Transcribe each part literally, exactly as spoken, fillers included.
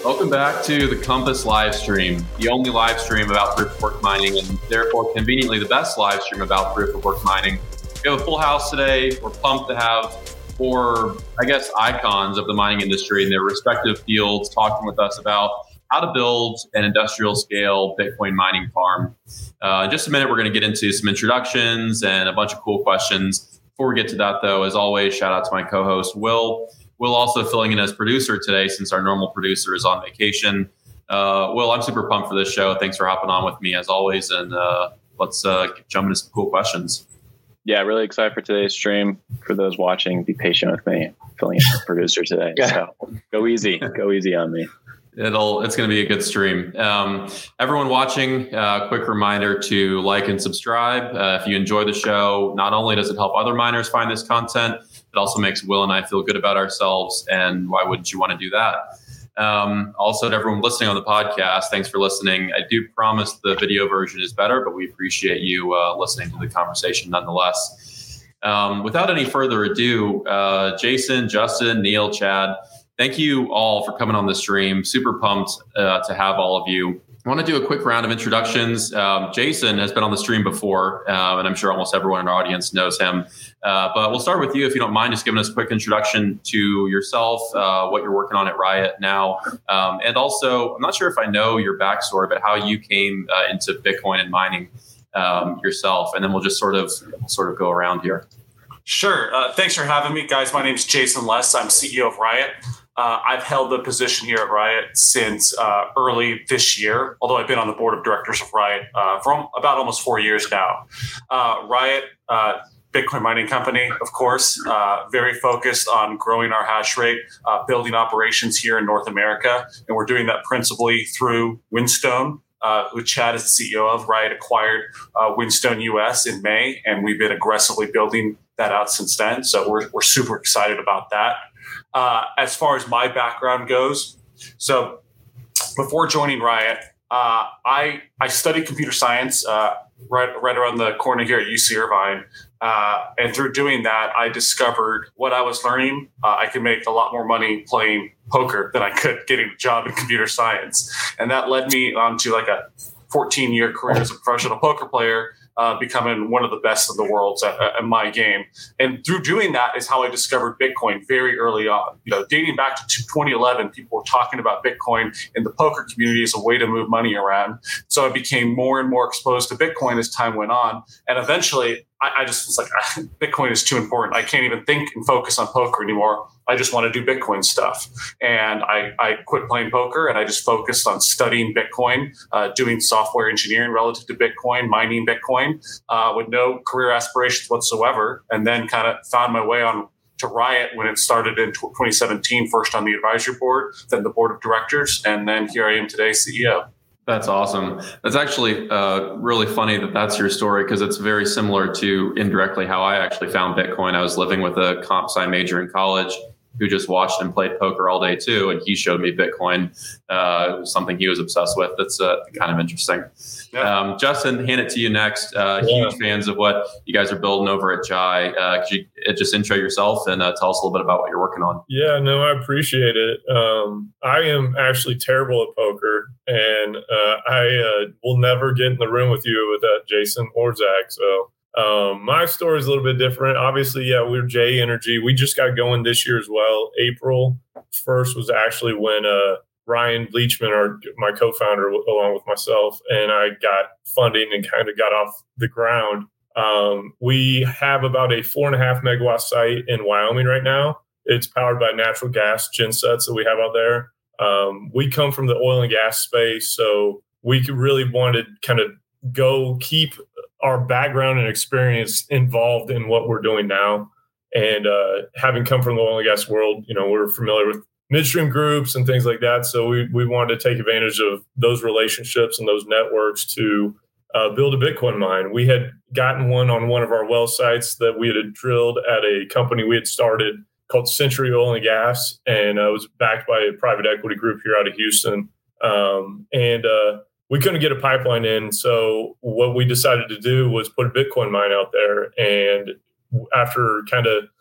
Welcome back to the Compass live stream, the only live stream about proof of work mining and therefore conveniently the best live stream about proof of work mining. We have a full house today. We're pumped to have four, I guess, icons of the mining industry in their respective fields talking with us about how to build an industrial scale Bitcoin mining farm. Uh, in just a minute, we're going to get into some introductions and a bunch of cool questions. Before we get to that, though, as always, shout out to my co-host, Will. Will also filling in as producer today since our normal producer is on vacation. Uh, Will, I'm super pumped for this show. Thanks for hopping on with me as always. And uh, let's uh, jump into some cool questions. Yeah, really excited for today's stream. For those watching, be patient with me. I'm filling in as producer today. So go easy. Go easy on me. It'll, it's going to be a good stream. Um, everyone watching, uh, quick reminder to like and subscribe. Uh, if you enjoy the show, not only does it help other miners find this content, it also makes Will and I feel good about ourselves. And why wouldn't you want to do that? Um, also, to everyone listening on the podcast, thanks for listening. I do promise the video version is better, but we appreciate you uh, listening to the conversation nonetheless. Um, without any further ado, uh, Jason, Justin, Neil, Chad, thank you all for coming on the stream. Super pumped uh, to have all of you. I want to do a quick round of introductions. Um, Jason has been on the stream before, uh, and I'm sure almost everyone in our audience knows him. Uh, but we'll start with you, if you don't mind, just giving us a quick introduction to yourself, uh, what you're working on at Riot now. Um, and also, I'm not sure if I know your backstory, but how you came uh, into Bitcoin and mining um, yourself. And then we'll just sort of sort of go around here. Sure. Uh, thanks for having me, guys. My name is Jason Less. I'm C E O of Riot. Uh, I've held the position here at Riot since uh, early this year, although I've been on the board of directors of Riot uh, for about almost four years now. Uh, Riot, uh, Bitcoin mining company, of course, uh, very focused on growing our hash rate, uh, building operations here in North America. And we're doing that principally through Whinstone, uh, who Chad is the C E O of. Riot acquired uh, Whinstone U S in May, and we've been aggressively building that out since then. So we're, we're super excited about that. Uh, as far as my background goes, so before joining Riot, uh, I I studied computer science uh, right right around the corner here at U C Irvine, uh, and through doing that, I discovered what I was learning. Uh, I could make a lot more money playing poker than I could getting a job in computer science, and that led me on to like a fourteen year career as a professional poker player. Uh, becoming one of the best in the world at, at my game. And through doing that is how I discovered Bitcoin very early on. You know, dating back to twenty eleven, people were talking about Bitcoin in the poker community as a way to move money around. So I became more and more exposed to Bitcoin as time went on. And eventually, I, I just was like, Bitcoin is too important. I can't even think and focus on poker anymore. I just want to do Bitcoin stuff. And I, I quit playing poker and I just focused on studying Bitcoin, uh, doing software engineering relative to Bitcoin, mining Bitcoin uh, with no career aspirations whatsoever. And then kind of found my way on to Riot when it started in twenty seventeen, first on the advisory board, then the board of directors. And then here I am today, C E O. That's awesome. That's actually uh, really funny that that's your story because it's very similar to indirectly how I actually found Bitcoin. I was living with a comp sci major in college who just watched and played poker all day too. And he showed me Bitcoin, uh, it was something he was obsessed with. That's uh, kind of interesting. Yeah. Um, Justin, hand it to you next. Uh, yeah. Huge fans of what you guys are building over at Jai. Uh, could you uh, just intro yourself and uh, tell us a little bit about what you're working on? Yeah, no, I appreciate it. Um, I am actually terrible at poker, and uh, I uh, will never get in the room with you with that, Jason or Zach. So Um, my story is a little bit different. Obviously, yeah, we're J Energy. We just got going this year as well. April first was actually when uh, Ryan Leachman, our my co-founder, along with myself, and I got funding and kind of got off the ground. Um, we have about a four and a half megawatt site in Wyoming right now. It's powered by natural gas gensets that we have out there. Um, we come from the oil and gas space, so we really wanted to kind of go keep our background and experience involved in what we're doing now. And uh, having come from the oil and gas world, you know, we're familiar with midstream groups and things like that. So we, we wanted to take advantage of those relationships and those networks to uh, build a Bitcoin mine. We had gotten one on one of our well sites that we had drilled at a company we had started called Century Oil and Gas. And uh, it was backed by a private equity group here out of Houston. Um, and uh, we couldn't get a pipeline in. So what we decided to do was put a Bitcoin mine out there. And after kind of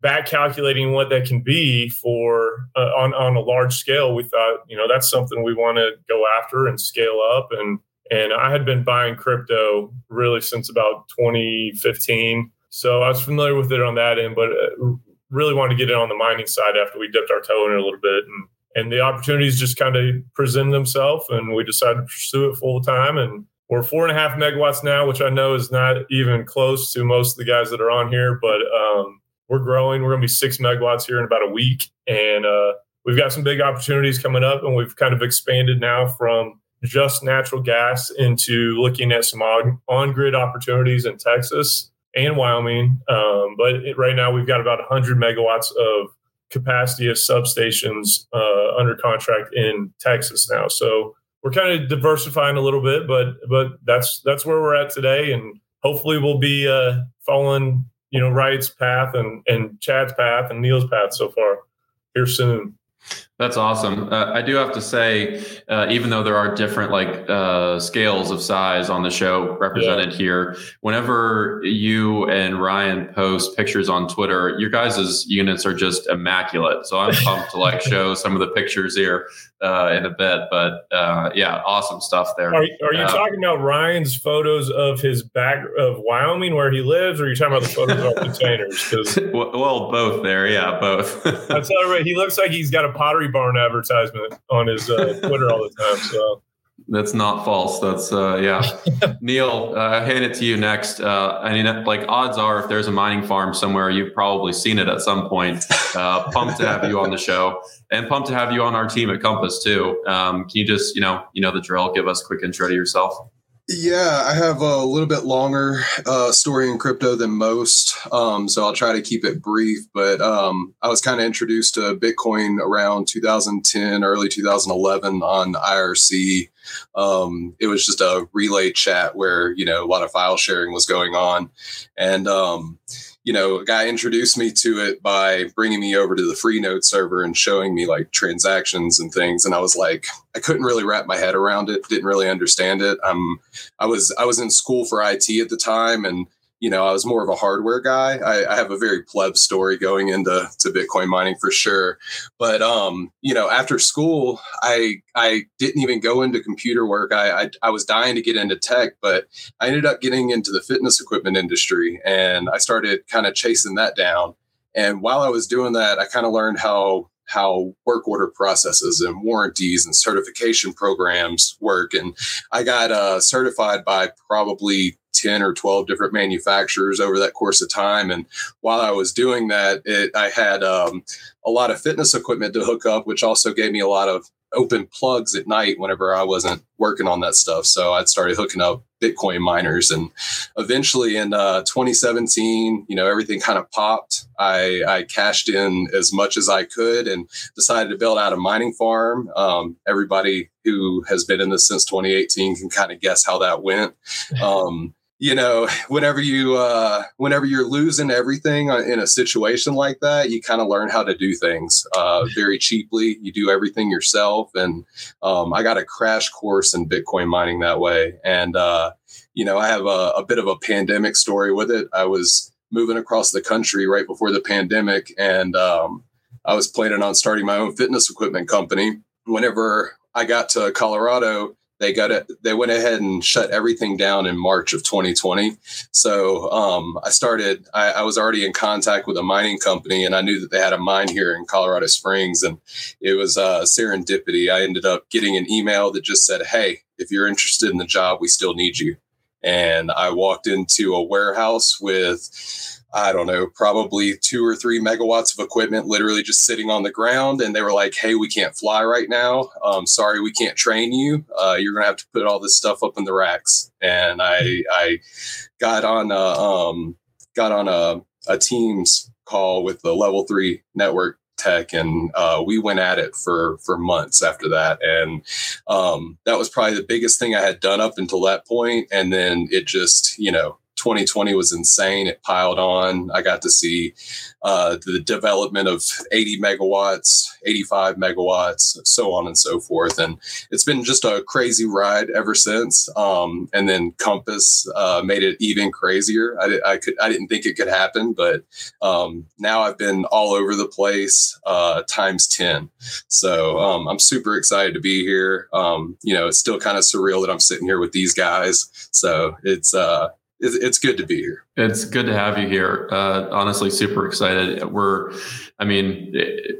back calculating what that can be for uh, on, on a large scale, we thought, you know, that's something we want to go after and scale up. And, and I had been buying crypto really since about twenty fifteen. So I was familiar with it on that end, but really wanted to get it on the mining side after we dipped our toe in it a little bit. And, and the opportunities just kind of presented themselves, and we decided to pursue it full time. And we're four and a half megawatts now, which I know is not even close to most of the guys that are on here, but um, we're growing. We're going to be six megawatts here in about a week. And uh, we've got some big opportunities coming up, and we've kind of expanded now from just natural gas into looking at some on, on-grid opportunities in Texas and Wyoming. Um, but it, right now we've got about one hundred megawatts of capacity of substations uh, under contract in Texas now. So we're kind of diversifying a little bit, but but that's that's where we're at today, and hopefully we'll be uh, following you know Riot's path and and Chad's path and Neil's path so far here soon. That's awesome. Uh, I do have to say, uh, even though there are different like uh, scales of size on the show represented yeah. here, whenever you and Ryan post pictures on Twitter, your guys' units are just immaculate. So I'm pumped to like show some of the pictures here uh, in a bit. But uh, yeah, awesome stuff there. Are, are you uh, talking about Ryan's photos of his back of Wyoming where he lives, or are you talking about the photos of our containers? Well, both there. Yeah, both. I tell you, he looks like he's got a Pottery Barn advertisement on his uh, Twitter all the time. So that's not false. That's uh, yeah. Neil, uh, I hand it to you next. Uh, I mean, like odds are, if there's a mining farm somewhere, you've probably seen it at some point. Uh, pumped to have you on the show, and pumped to have you on our team at Compass too. Um, can you just, you know, you know the drill? Give us a quick intro to yourself. Yeah, I have a little bit longer uh, story in crypto than most, um, so I'll try to keep it brief. But um, I was kind of introduced to Bitcoin around two thousand ten, early two thousand eleven on I R C. Um, it was just a relay chat where, you know, a lot of file sharing was going on. And, um, you know, a guy introduced me to it by bringing me over to the Freenode server and showing me like transactions and things. And I was like, I couldn't really wrap my head around it. Didn't really understand it. Um, I was, I was in school for I T at the time, and you know, I was more of a hardware guy. I, I have a very pleb story going into to Bitcoin mining for sure. But, um, you know, after school, I I didn't even go into computer work. I, I I was dying to get into tech, but I ended up getting into the fitness equipment industry, and I started kind of chasing that down. And while I was doing that, I kind of learned how how work order processes and warranties and certification programs work. And I got uh, certified by probably ten or twelve different manufacturers over that course of time. And while I was doing that, it, I had um, a lot of fitness equipment to hook up, which also gave me a lot of open plugs at night whenever I wasn't working on that stuff. So I started hooking up Bitcoin miners, and eventually in uh, twenty seventeen, you know, everything kind of popped. I, I cashed in as much as I could and decided to build out a mining farm. Um, everybody who has been in this since twenty eighteen can kind of guess how that went. Um, you know, whenever you, uh, whenever you're losing everything in a situation like that, you kind of learn how to do things uh, very cheaply. You do everything yourself. And um, I got a crash course in Bitcoin mining that way. And, uh, you know, I have a, a bit of a pandemic story with it. I was moving across the country right before the pandemic, and um, I was planning on starting my own fitness equipment company. Whenever I got to Colorado, They got it. They went ahead and shut everything down in March of twenty twenty. So um, I started. I, I was already in contact with a mining company, and I knew that they had a mine here in Colorado Springs, and it was uh, serendipity. I ended up getting an email that just said, "Hey, if you're interested in the job, we still need you." And I walked into a warehouse with, I don't know, probably two or three megawatts of equipment, literally just sitting on the ground. And they were like, "Hey, we can't fly right now. Um, sorry, we can't train you. Uh, you're going to have to put all this stuff up in the racks." And I, I got on a, um, got on a, a Teams call with the level three network tech, and uh, we went at it for, for months after that. And um, that was probably the biggest thing I had done up until that point. And then it just, you know, twenty twenty was insane. It piled on. I got to see uh, the development of eighty megawatts, eighty-five megawatts, so on and so forth. And it's been just a crazy ride ever since. Um, and then Compass uh, made it even crazier. I, I could, I didn't think it could happen, but um, now I've been all over the place uh, times ten. So um, I'm super excited to be here. Um, you know, it's still kind of surreal that I'm sitting here with these guys. So it's, uh, it's, it's good to be here. It's good to have you here. Uh, honestly, super excited. We're, I mean, it,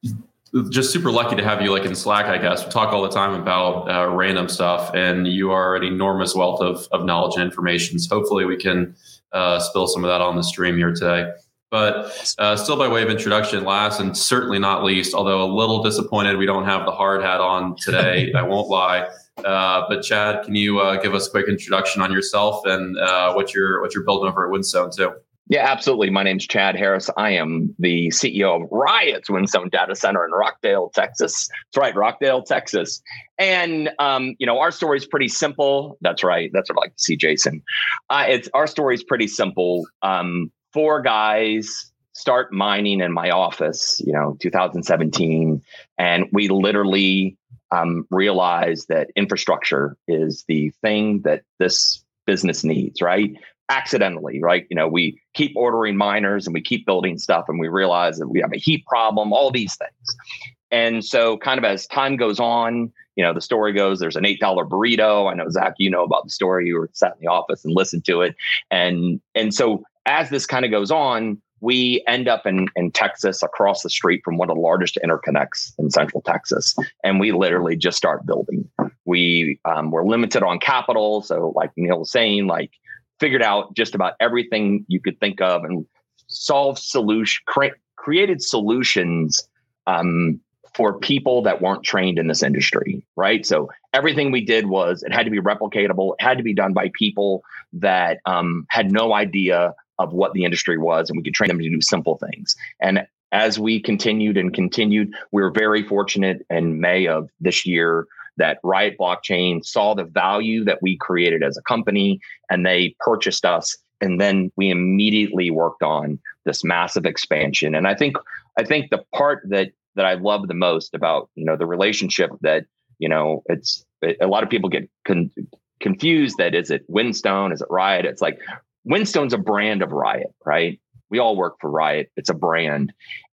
just super lucky to have you like in Slack, I guess. We talk all the time about uh, random stuff, and you are an enormous wealth of, of knowledge and information. So hopefully we can uh, spill some of that on the stream here today. But uh, still by way of introduction, last and certainly not least, although a little disappointed we don't have the hard hat on today, I won't lie. Uh, but Chad, can you uh, give us a quick introduction on yourself and uh, what you're what you're building over at Whinstone too? Yeah, absolutely. My name's Chad Harris. I am the C E O of Riot's Whinstone Data Center in Rockdale, Texas. That's right, Rockdale, Texas. And, um, you know, our story is pretty simple. That's right. That's what I like to see, Jason. Uh, it's our story is pretty simple. Um, four guys start mining in my office, you know, two thousand seventeen. And we literally um, realized that infrastructure is the thing that this business needs, right? Accidentally, right? You know, we keep ordering miners and we keep building stuff and we realize that we have a heat problem, all these things. And so kind of as time goes on, you know, the story goes, there's an eight dollar burrito. I know, Zach, you know about the story. You were sat in the office and listened to it. And, and so as this kind of goes on, we end up in, in Texas across the street from one of the largest interconnects in Central Texas. And we literally just start building. We um, were limited on capital. So like Neil was saying, like, figured out just about everything you could think of and solved solution, cre- created solutions um, for people that weren't trained in this industry, right? So everything we did was, it had to be replicatable. It had to be done by people that um, had no idea of what the industry was, and we could train them to do simple things. And as we continued and continued, we were very fortunate in May of this year that Riot Blockchain saw the value that we created as a company, and they purchased us. And then we immediately worked on this massive expansion. And I think, I think the part that that I love the most about, you know, the relationship that, you know, it's it, a lot of people get con- confused that is it Whinstone, is it Riot? It's like Whinstone's a brand of Riot, right? We all work for Riot. It's a brand,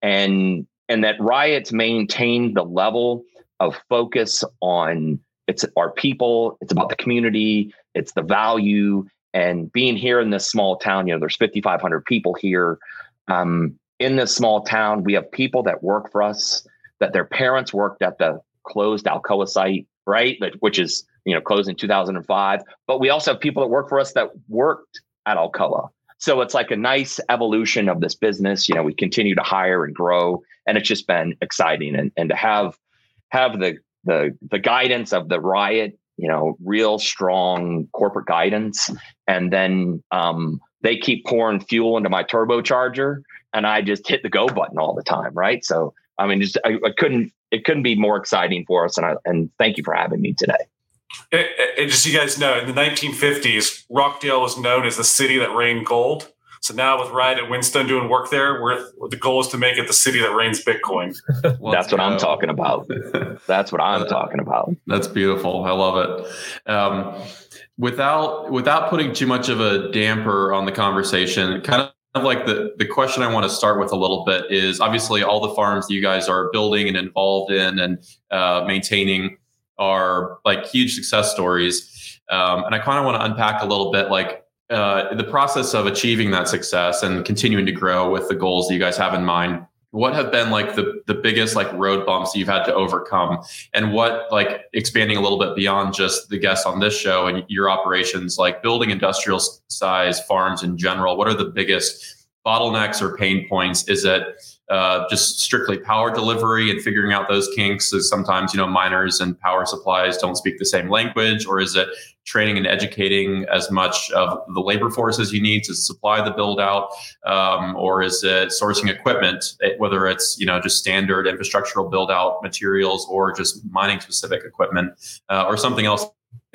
and and that Riot's maintained the level of focus on it's our people, it's about the community, it's the value, and being here in this small town, you know, there's fifty-five hundred people here. Um, in this small town, we have people that work for us, that their parents worked at the closed Alcoa site, right? Which is, you know, closed in two thousand five. But we also have people that work for us that worked at Alcoa. So it's like a nice evolution of this business. You know, we continue to hire and grow, and it's just been exciting. And, and to have have the the the guidance of the Riot, you know, real strong corporate guidance. And then um, they keep pouring fuel into my turbocharger, and I just hit the go button all the time. Right. So, I mean, just, I, I couldn't, it couldn't be more exciting for us. And I, and thank you for having me today. It, it, just so you guys know, in the nineteen fifties, Rockdale was known as the city that rained gold. So now with Riot at Whinstone doing work there, we're, the goal is to make it the city that rains Bitcoin. That's what I'm talking about. That's what I'm talking about. That's beautiful. I love it. Um, without without putting too much of a damper on the conversation, kind of like the, the question I want to start with a little bit is obviously all the farms that you guys are building and involved in and uh, maintaining are like huge success stories. Um, and I kind of want to unpack a little bit like uh, the process of achieving that success and continuing to grow with the goals that you guys have in mind. What have been like the, the biggest like road bumps you've had to overcome, and what, like expanding a little bit beyond just the guests on this show and your operations, like building industrial size farms in general, what are the biggest bottlenecks or pain points? Is it uh, just strictly power delivery and figuring out those kinks? Is sometimes, you know, miners and power supplies don't speak the same language, or is it training and educating as much of the labor force as you need to supply the build out? Um, or is it sourcing equipment, whether it's, you know, just standard infrastructural build out materials or just mining specific equipment uh, or something else?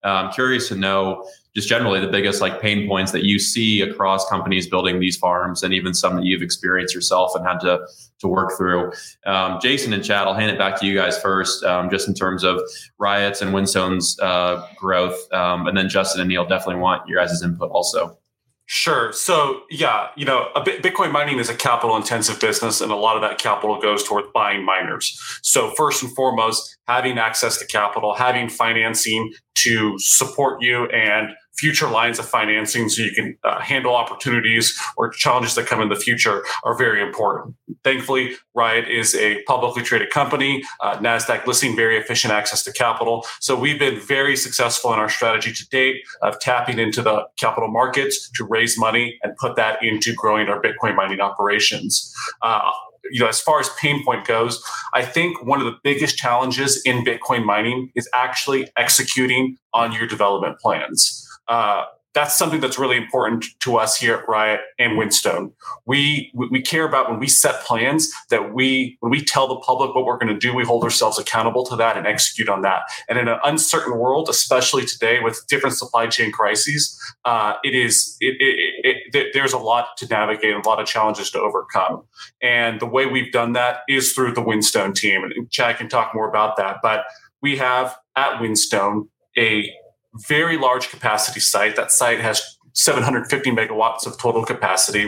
I'm curious to know just generally the biggest like pain points that you see across companies building these farms, and even some that you've experienced yourself and had to to work through. Um, Jason and Chad, I'll hand it back to you guys first, um, just in terms of Riot's and Whinstone's uh, growth, um, and then Justin and Neil definitely want your guys' input also. Sure. So yeah, you know, a bit, Bitcoin mining is a capital intensive business, and a lot of that capital goes toward buying miners. So first and foremost, having access to capital, having financing to support you, and future lines of financing so you can uh, handle opportunities or challenges that come in the future are very important. Thankfully, Riot is a publicly traded company, uh, NASDAQ listing, very efficient access to capital. So we've been very successful in our strategy to date of tapping into the capital markets to raise money and put that into growing our Bitcoin mining operations. Uh, You know, as far as pain point goes, I think one of the biggest challenges in Bitcoin mining is actually executing on your development plans. Uh, that's something that's really important to us here at Riot and Whinstone. We we care about when we set plans that we when we tell the public what we're going to do, we hold ourselves accountable to that and execute on that. And in an uncertain world, especially today with different supply chain crises, uh, it is it, it, it, it, there's a lot to navigate and a lot of challenges to overcome. And the way we've done that is through the Whinstone team. And Chad can talk more about that. But we have at Whinstone a very large capacity site. That site has seven hundred fifty megawatts of total capacity,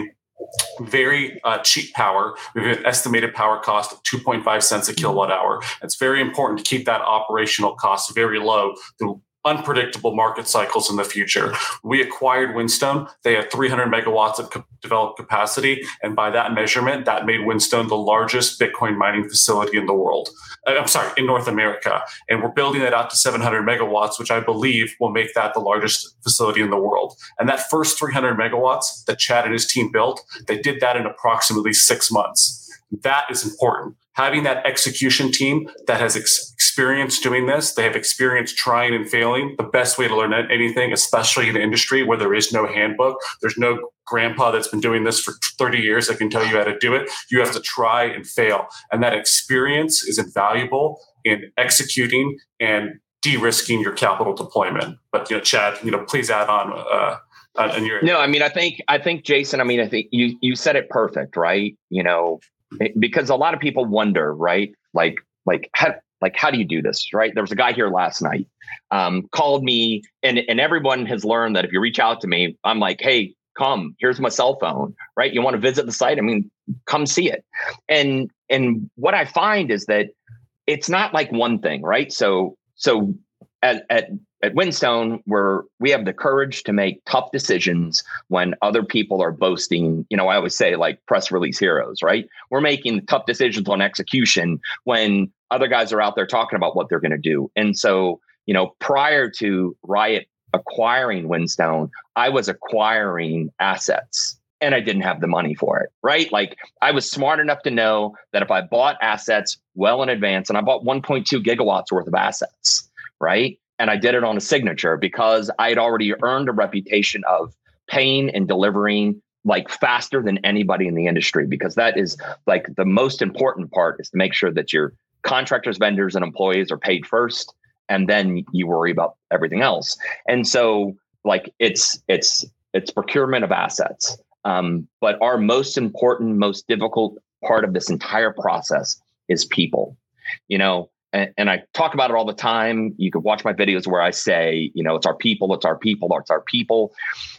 very uh, cheap power. We have an estimated power cost of two point five cents a kilowatt hour. It's very important to keep that operational cost very low through unpredictable market cycles in the future. We acquired Whinstone. They have three hundred megawatts of co- developed capacity. And by that measurement, that made Whinstone the largest Bitcoin mining facility in the world. I'm sorry, in North America. And we're building that out to seven hundred megawatts, which I believe will make that the largest facility in the world. And that first three hundred megawatts that Chad and his team built, they did that in approximately six months. That is important. Having that execution team that has ex- experience doing this, they have experience trying and failing. The best way to learn anything, especially in an industry where there is no handbook, there's no grandpa that's been doing this for thirty years that can tell you how to do it. You have to try and fail. And that experience is invaluable in executing and de-risking your capital deployment. But, you know, Chad, you know, please add on. Uh, uh, and your- no, I mean, I think, I think, Jason, I mean, I think you, you said it perfect, right? You know, because a lot of people wonder, right? Like, like, how, like, how do you do this, right? There was a guy here last night, um, called me, and, and everyone has learned that if you reach out to me, I'm like, hey, come, here's my cell phone, right? You want to visit the site? I mean, come see it. And, and what I find is that it's not like one thing, right? So, so at, at, at Whinstone, where we have the courage to make tough decisions when other people are boasting, you know, I always say like press release heroes, right? We're making tough decisions on execution when other guys are out there talking about what they're going to do. And so, you know, prior to Riot acquiring Whinstone, I was acquiring assets and I didn't have the money for it, right? Like I was smart enough to know that if I bought assets well in advance, and I bought one point two gigawatts worth of assets, right? And I did it on a signature because I had already earned a reputation of paying and delivering like faster than anybody in the industry, because that is like the most important part, is to make sure that your contractors, vendors, and employees are paid first, and then you worry about everything else. And so like it's it's it's procurement of assets. Um, but our most important, most difficult part of this entire process is people, you know. And I talk about it all the time. You can watch my videos where I say, you know, it's our people, it's our people, it's our people.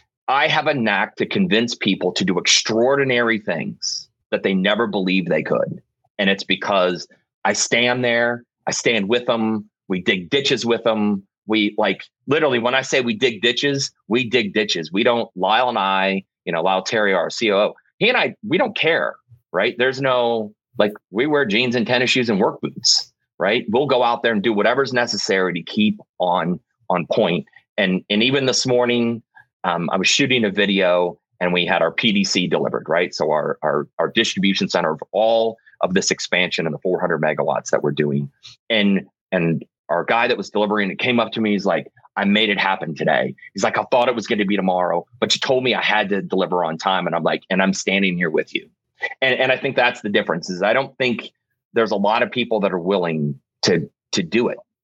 I have a knack to convince people to do extraordinary things that they never believed they could. And it's because I stand there, I stand with them, we dig ditches with them. We like literally, when I say we dig ditches, we dig ditches. We don't, Lyle and I, you know, Lyle Terry, our C O O, he and I, we don't care, right? There's no, like, we wear jeans and tennis shoes and work boots. Right. We'll go out there and do whatever's necessary to keep on on point. And and even this morning, um, I was shooting a video and we had our P D C delivered. Right. So our our our distribution center of all of this expansion and the four hundred megawatts that we're doing. And and our guy that was delivering it came up to me. He's like, I made it happen today. He's like, I thought it was going to be tomorrow, but you told me I had to deliver on time. And I'm like, and I'm standing here with you. And and I think that's the difference, is I don't think there's a lot of people that are willing to to do it.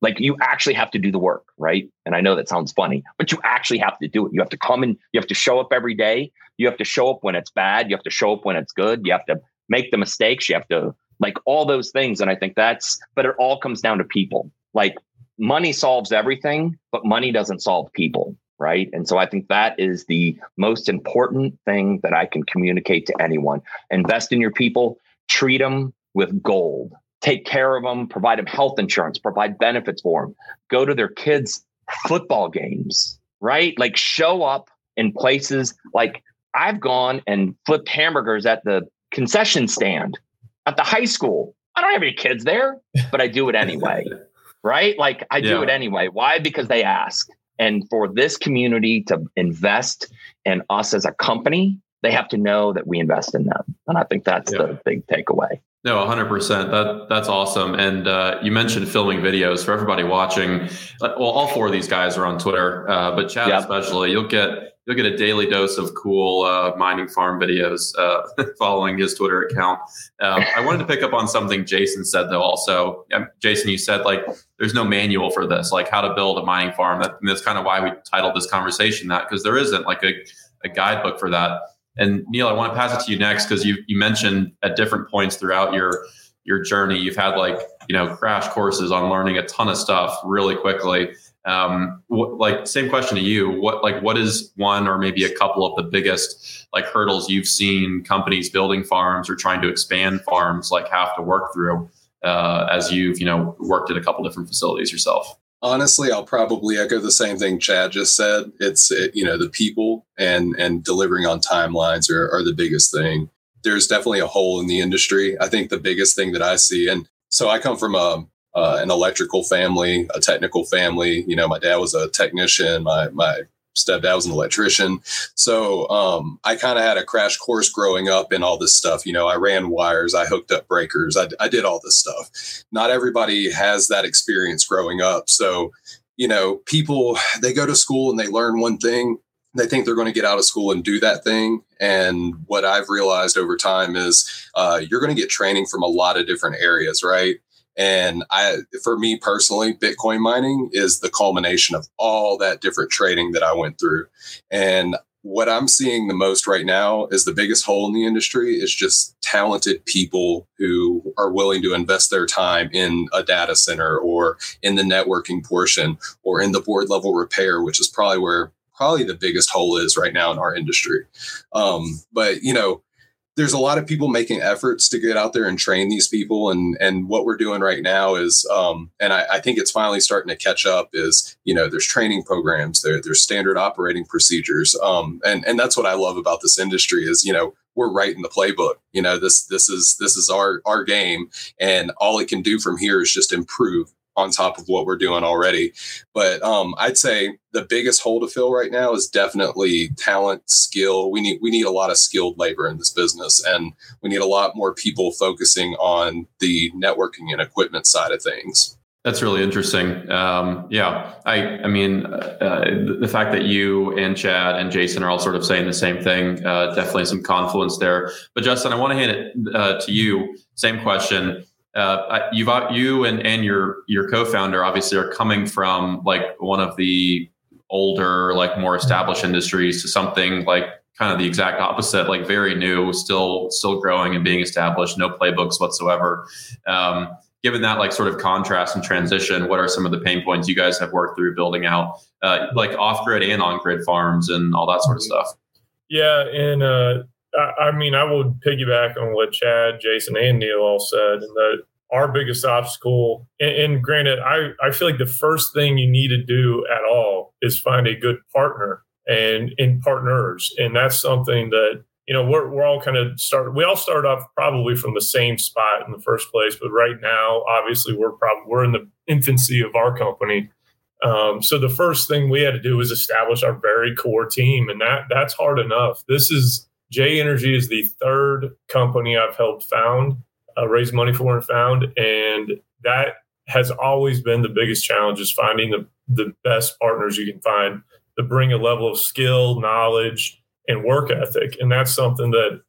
Like you actually have to do the work, right? And I know that sounds funny, but you actually have to do it. You have to come in, you have to show up every day. You have to show up when it's bad. You have to show up when it's good. You have to make the mistakes. You have to like all those things. And I think that's, but it all comes down to people. Like money solves everything, but money doesn't solve people, right? And so I think that is the most important thing that I can communicate to anyone. Invest in your people, treat them with gold. Take care of them, provide them health insurance, provide benefits for them, go to their kids' football games, right? Like show up in places like I've gone and flipped hamburgers at the concession stand at the high school. I don't have any kids there, but I do it anyway, right? Like I do yeah. it anyway. Why? Because they ask. And for this community to invest in us as a company, they have to know that we invest in them. And I think that's yeah. the big takeaway. No, one hundred percent. That that's awesome. And uh, you mentioned filming videos for everybody watching. Well, all four of these guys are on Twitter, uh, but Chad yep. especially. You'll get you'll get a daily dose of cool uh, mining farm videos uh, following his Twitter account. Um, I wanted to pick up on something Jason said though. Also, um, Jason, you said like there's no manual for this, like how to build a mining farm. That, and that's kind of why we titled this conversation that, because there isn't like a, a guidebook for that. And Neil, I want to pass it to you next because you you mentioned at different points throughout your your journey, you've had like you know crash courses on learning a ton of stuff really quickly. Um, what, like same question to you. What like what is one or maybe a couple of the biggest like hurdles you've seen companies building farms or trying to expand farms like have to work through uh, as you've you know worked at a couple different facilities yourself? Honestly, I'll probably echo the same thing Chad just said. It's, it, you know, the people and and delivering on timelines are, are the biggest thing. There's definitely a hole in the industry. I think the biggest thing that I see, and so I come from a uh, an electrical family, a technical family. You know, my dad was a technician. My my stepdad was an electrician. So um, I kind of had a crash course growing up in all this stuff. You know, I ran wires, I hooked up breakers, I, I did all this stuff. Not everybody has that experience growing up. So, you know, people, they go to school and they learn one thing. They think they're going to get out of school and do that thing. And what I've realized over time is uh, you're going to get training from a lot of different areas, right? And I, for me personally, Bitcoin mining is the culmination of all that different trading that I went through. And what I'm seeing the most right now is the biggest hole in the industry is just talented people who are willing to invest their time in a data center or in the networking portion or in the board level repair, which is probably where probably the biggest hole is right now in our industry. Um, but, you know, there's a lot of people making efforts to get out there and train these people. And, and what we're doing right now is, um, and I, I think it's finally starting to catch up is, you know, there's training programs, there, there's standard operating procedures. Um, and, and that's what I love about this industry is, you know, we're writing the playbook. You know, this, this is, this is our, our game, and all it can do from here is just improve on top of what we're doing already. But um, I'd say the biggest hole to fill right now is definitely talent, skill. We need we need a lot of skilled labor in this business, and we need a lot more people focusing on the networking and equipment side of things. That's really interesting. Um, yeah, I I mean, uh, the fact that you and Chad and Jason are all sort of saying the same thing, uh, definitely some confluence there. But Justin, I want to hand it uh, to you. Same question. Uh, you've you and, and your your co-founder obviously are coming from like one of the older, like more established industries to something like kind of the exact opposite, like very new, still still growing and being established, no playbooks whatsoever. Um, given that like sort of contrast and transition, what are some of the pain points you guys have worked through building out uh, like off-grid and on-grid farms and all that sort of stuff? Yeah, and uh I mean, I would piggyback on what Chad, Jason, and Neil all said, and that our biggest obstacle, and, and granted, I, I feel like the first thing you need to do at all is find a good partner and in partners. And that's something that, you know, we're we're all kind of start, we all start off probably from the same spot in the first place. But right now, obviously, we're probably, we're in the infancy of our company. Um, so the first thing we had to do was establish our very core team. And that that's hard enough. This is, J Energy is the third company I've helped found, uh, raise money for and found. And that has always been the biggest challenge, is finding the, the best partners you can find to bring a level of skill, knowledge, and work ethic. And that's something that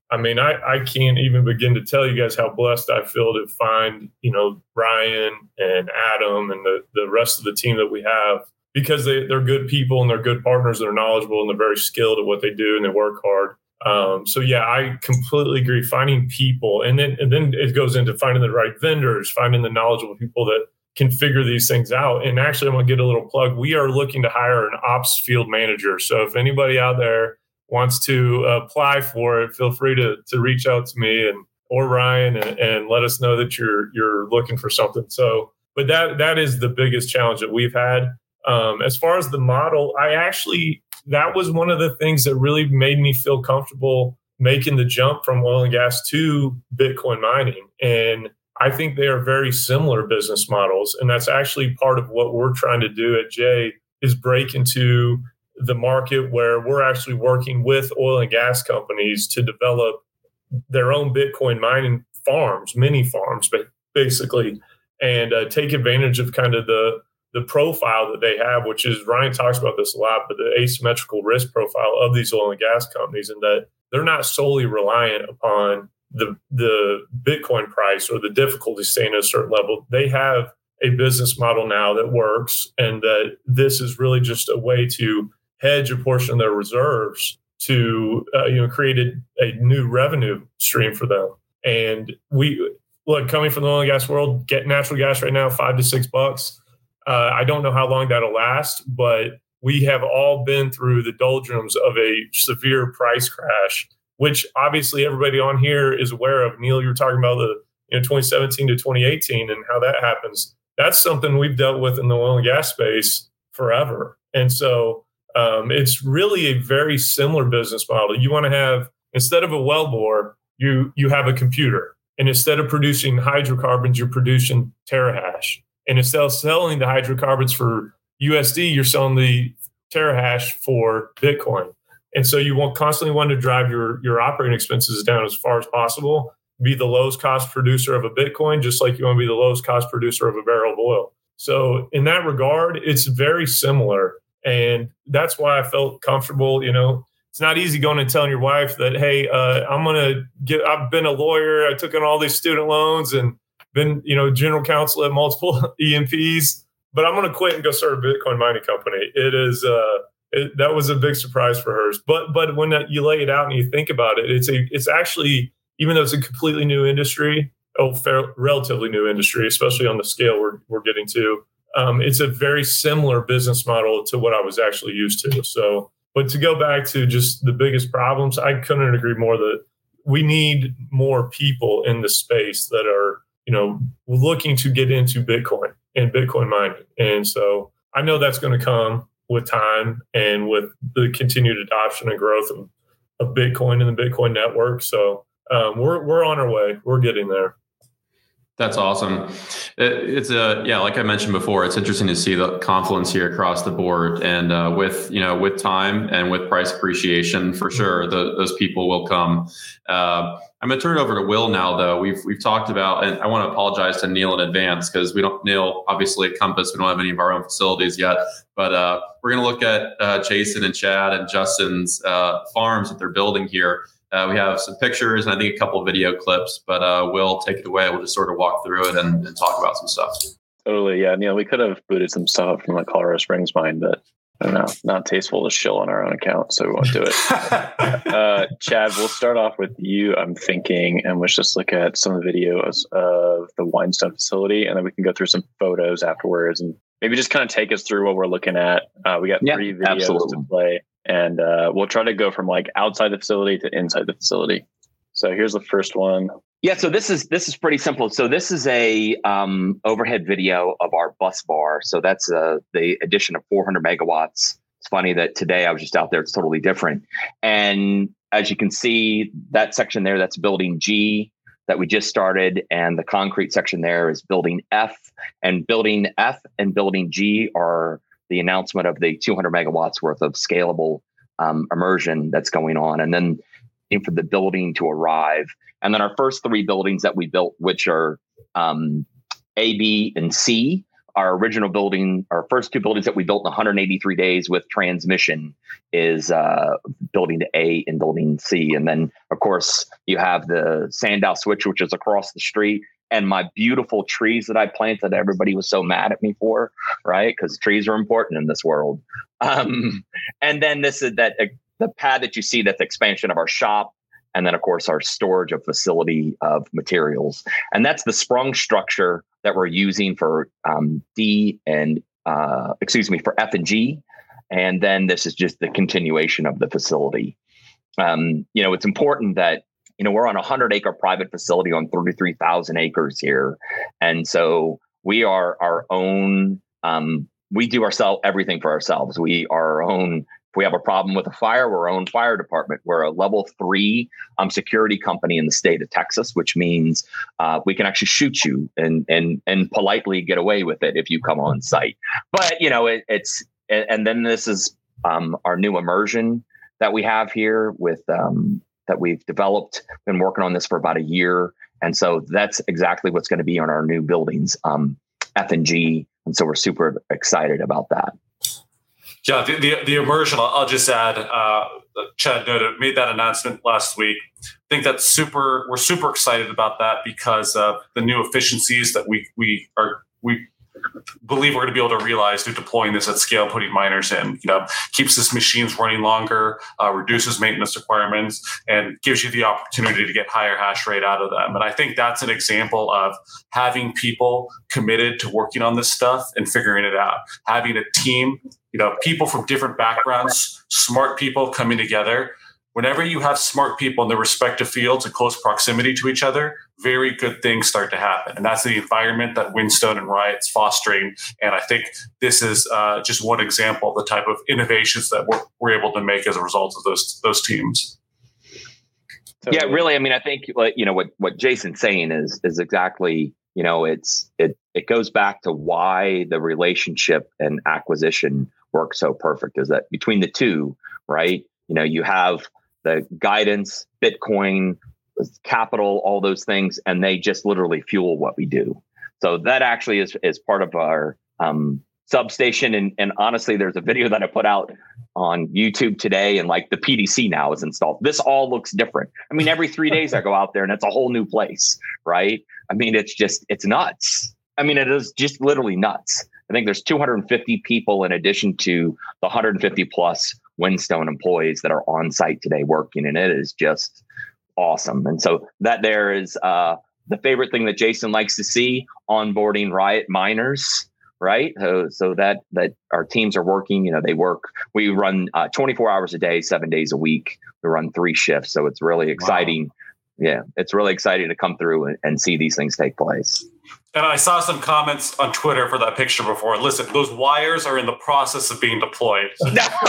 I mean, I, I can't even begin to tell you guys how blessed I feel to find, you know, Ryan and Adam and the, the rest of the team that we have, because they, they're good people and they're good partners. They're knowledgeable and they're very skilled at what they do and they work hard. Um, so, yeah, I completely agree. Finding people, and then and then it goes into finding the right vendors, finding the knowledgeable people that can figure these things out. And actually, I'm going to get a little plug. We are looking to hire an ops field manager. So if anybody out there wants to apply for it, feel free to to reach out to me and or Ryan and, and let us know that you're you're looking for something. So, but that that is the biggest challenge that we've had. Um, as far as the model, I actually that was one of the things that really made me feel comfortable making the jump from oil and gas to Bitcoin mining. And I think they are very similar business models, and that's actually part of what we're trying to do at Jay is break into the market where we're actually working with oil and gas companies to develop their own Bitcoin mining farms, mini farms, but basically, and uh, take advantage of kind of the the profile that they have, which is, Ryan talks about this a lot, but the asymmetrical risk profile of these oil and gas companies, and that they're not solely reliant upon the the Bitcoin price or the difficulty staying at a certain level. They have a business model now that works, and that this is really just a way to hedge a portion of their reserves to uh, you know create a, a new revenue stream for them. And we look, coming from the oil and gas world, get natural gas right now five to six bucks. Uh, I don't know how long that'll last, but we have all been through the doldrums of a severe price crash, which obviously everybody on here is aware of. Neil, you were talking about the you know twenty seventeen to twenty eighteen and how that happens. That's something we've dealt with in the oil and gas space forever. And so um, it's really a very similar business model. You want to have, instead of a wellbore, you you have a computer. And instead of producing hydrocarbons, you're producing terahash. And instead of selling the hydrocarbons for U S D, you're selling the terahash for Bitcoin. And so you want constantly want to drive your, your operating expenses down as far as possible, be the lowest cost producer of a Bitcoin, just like you want to be the lowest cost producer of a barrel of oil. So in that regard, it's very similar. And that's why I felt comfortable. You know, it's not easy going and telling your wife that, hey, uh, I'm going to get, I've been a lawyer. I took on all these student loans and been, you know, general counsel at multiple E M Ps, but I'm going to quit and go start a Bitcoin mining company. It is, uh, it, that was a big surprise for hers. But, but when that, you lay it out and you think about it, it's a, it's actually, even though it's a completely new industry, oh, fair, relatively new industry, especially on the scale we're, we're getting to, um, it's a very similar business model to what I was actually used to. So, but to go back to just the biggest problems, I couldn't agree more that we need more people in the space that are, you know, looking to get into Bitcoin and Bitcoin mining. And so I know that's going to come with time and with the continued adoption and growth of, of Bitcoin and the Bitcoin network. So um, we're we're on our way. We're getting there. That's awesome. It, it's a yeah, like I mentioned before, it's interesting to see the confluence here across the board, and uh, with you know with time and with price appreciation, for sure, the, those people will come. Uh, I'm going to turn it over to Will now, though. We've we've talked about, and I want to apologize to Neil in advance because we don't Neil obviously at Compass, we don't have any of our own facilities yet, but uh, we're going to look at uh, Jason and Chad and Justin's uh, farms that they're building here. Uh, we have some pictures and I think a couple of video clips, but uh, Will, take it away. We'll just sort of walk through it and, and talk about some stuff. Totally. Yeah. Neil, we could have booted some stuff from the Colorado Springs mine, but I don't know, not tasteful to shill on our own account. So we won't do it. uh, Chad, we'll start off with you, I'm thinking, and let's just look at some of the videos of the Whinstone facility, and then we can go through some photos afterwards and maybe just kind of take us through what we're looking at. Uh, we got yeah, three videos absolutely. to play. And uh, we'll try to go from like outside the facility to inside the facility. So here's the first one. Yeah, so this is this is pretty simple. So this is a um, overhead video of our bus bar. So that's uh, the addition of four hundred megawatts. It's funny that today I was just out there. It's totally different. And as you can see, that section there, that's building G that we just started. And the concrete section there is building F. And building F and building G are the announcement of the two hundred megawatts worth of scalable um, immersion that's going on. And then for the building to arrive. And then our first three buildings that we built, which are um, A, B, and C, our original building, our first two buildings that we built in one hundred eighty-three days with transmission is uh, building A and building C. And then, of course, you have the Sandow Switch, which is across the street, and my beautiful trees that I planted that everybody was so mad at me for, right? Because trees are important in this world. Um, and then this is that uh, the pad that you see, that's the expansion of our shop. And then, of course, our storage of facility of materials. And that's the sprung structure that we're using for um, D and, uh, excuse me, for F and G. And then this is just the continuation of the facility. Um, you know, it's important that, you know, we're on a hundred acre private facility on thirty-three thousand acres here. And so we are our own, um, we do ourselves, everything for ourselves. We are our own. If we have a problem with a fire, we're our own fire department. We're a level three um, security company in the state of Texas, which means uh, we can actually shoot you and and and politely get away with it if you come on site. But you know, it, it's and then this is um, our new immersion that we have here with um, that we've developed. Been working on this for about a year, and so that's exactly what's going to be on our new buildings, um, F and G, and so we're super excited about that. Yeah, the, the, the immersion, I'll, I'll just add, uh, Chad noted, made that announcement last week. I think that's super, we're super excited about that because of the new efficiencies that we we are, we believe we're going to be able to realize through deploying this at scale, putting miners in. You know, keeps this machines running longer, uh, reduces maintenance requirements, and gives you the opportunity to get higher hash rate out of them. And I think that's an example of having people committed to working on this stuff and figuring it out. Having a team, you know, people from different backgrounds, smart people coming together. Whenever you have smart people in their respective fields in close proximity to each other, very good things start to happen. And that's the environment that Whinstone and Riot's fostering. And I think this is uh, just one example of the type of innovations that we're, we're able to make as a result of those those teams. So, yeah, really. I mean, I think, you know, what, what Jason's saying is is exactly, you know, it's it it goes back to why the relationship and acquisition work so perfect, is that between the two, right? You know, you have the guidance, Bitcoin, capital, all those things, and they just literally fuel what we do. So that actually is is part of our um, substation. And, and honestly, there's a video that I put out on YouTube today, and like the P D C now is installed. This all looks different. I mean, every three days I go out there and it's a whole new place, right? I mean, it's just, it's nuts. I mean, it is just literally nuts. I think there's two hundred fifty people in addition to the one hundred fifty plus Whinstone employees that are on site today working, and it is just awesome. And so that there is uh, the favorite thing that Jason likes to see, onboarding Riot miners, right? So, so that that our teams are working. You know, they work. We run uh, twenty-four hours a day, seven days a week. We run three shifts, so it's really exciting. Wow. Yeah, it's really exciting to come through and, and see these things take place. And I saw some comments on Twitter for that picture before. Listen, those wires are in the process of being deployed. So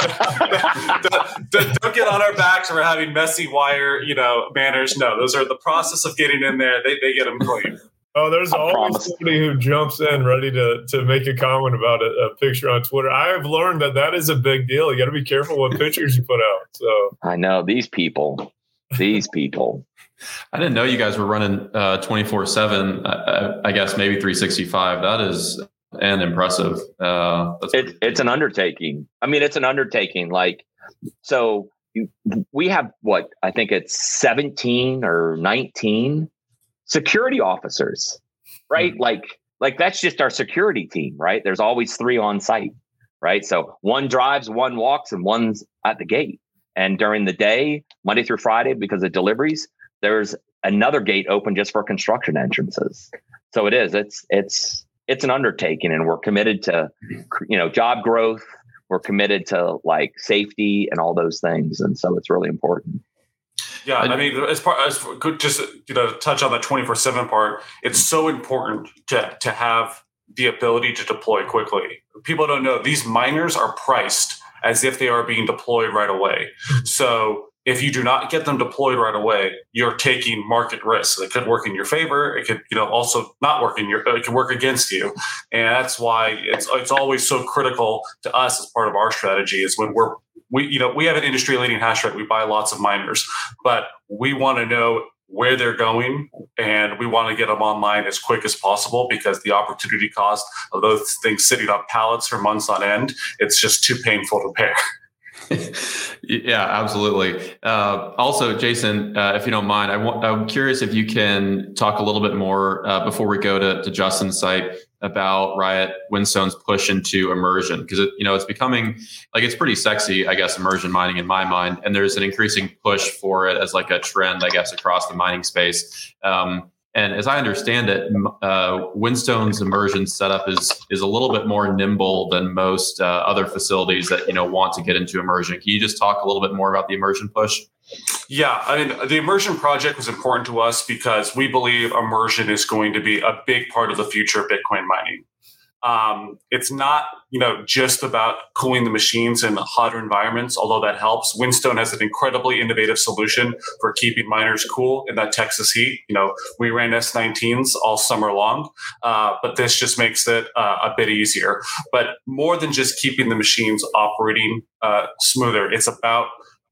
don't, don't, don't get on our backs for having messy wire, you know, manners. No, those are the process of getting in there. They they get them clean. Oh, there's I always promise. somebody who jumps in ready to to make a comment about a, a picture on Twitter. I have learned that that is a big deal. You got to be careful what pictures you put out. So I know these people, these people. I didn't know you guys were running uh, twenty-four seven. I, I guess maybe three sixty-five. That is an impressive. Uh, that's it, it's an undertaking. I mean, it's an undertaking. Like, so you, we have what, I think it's seventeen or nineteen security officers, right? Mm-hmm. Like, like that's just our security team, right? There's always three on site, right? So one drives, one walks, and one's at the gate. And during the day, Monday through Friday, because of deliveries, there's another gate open just for construction entrances. So it is, it's, it's, it's an undertaking, and we're committed to, you know, job growth. We're committed to like safety and all those things. And so it's really important. Yeah. I mean, as part, as good, just, you know, touch on that twenty-four seven part. It's so important to, to have the ability to deploy quickly. People don't know these miners are priced as if they are being deployed right away. So if you do not get them deployed right away, you're taking market risks. It could work in your favor. It could, you know, also not work in your. It could work against you, and that's why it's it's always so critical to us as part of our strategy. Is when we're we you know we have an industry leading hash rate. We buy lots of miners, but we want to know where they're going, and we want to get them online as quick as possible because the opportunity cost of those things sitting on pallets for months on end, it's just too painful to bear. Yeah, absolutely. Uh, also, Jason, uh, if you don't mind, I w- I'm curious if you can talk a little bit more uh, before we go to, to Justin's site about Riot Whinstone's push into immersion, because it, you know, it's becoming like it's pretty sexy, I guess, immersion mining in my mind, and there's an increasing push for it as like a trend, I guess, across the mining space. Um, And as I understand it, uh, Whinstone's immersion setup is is a little bit more nimble than most uh, other facilities that you know want to get into immersion. Can you just talk a little bit more about the immersion push? Yeah, I mean, the immersion project was important to us because we believe immersion is going to be a big part of the future of Bitcoin mining. Um, it's not, you know, just about cooling the machines in hotter environments, although that helps. Whinstone has an incredibly innovative solution for keeping miners cool in that Texas heat. You know, we ran S nineteens all summer long, uh, but this just makes it uh, a bit easier. But more than just keeping the machines operating uh, smoother, it's about